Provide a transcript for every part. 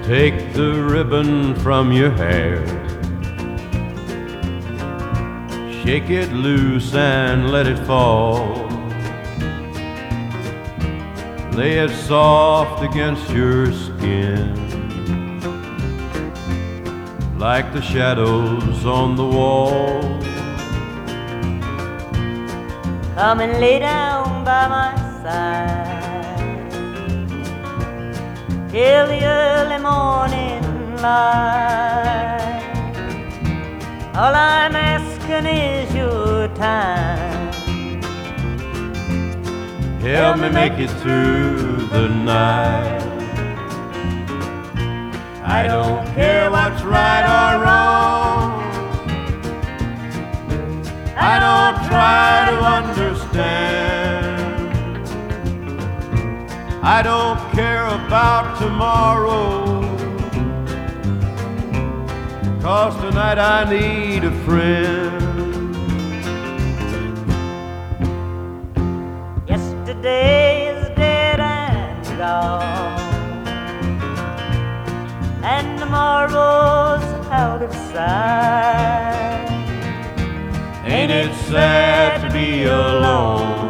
Take the ribbon from your hair, shake it loose and let it fall. Lay it soft against your skin, like the shadows on the wall. Come and lay down by my side till the early morning light. All I'm asking is your time. Help me make it through the night. I don't care what's right or wrong. I don't try to understand. I don't care about tomorrow, 'cause tonight I need a friend. Yesterday is dead and gone, and tomorrow's out of sight. Ain't it sad to be alone?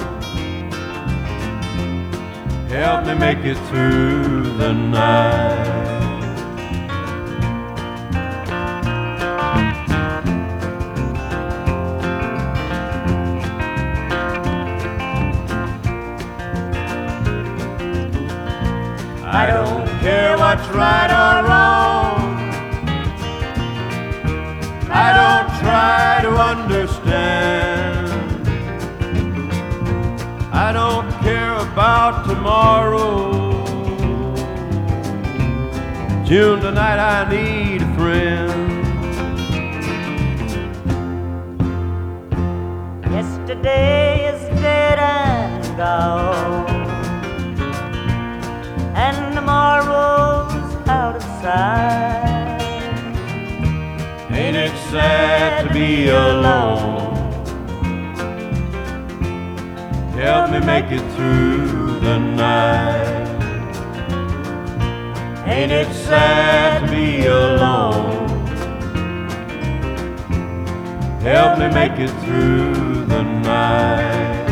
Help me make it through the night. I don't care what's right or wrong. I don't try to understand. I don't care about tomorrow. June, tonight I need a friend. Yesterday is dead and gone, and tomorrow's out of sight. Ain't it sad to be alone? Help me make it through the night. Ain't it sad to be alone? Help me make it through the night.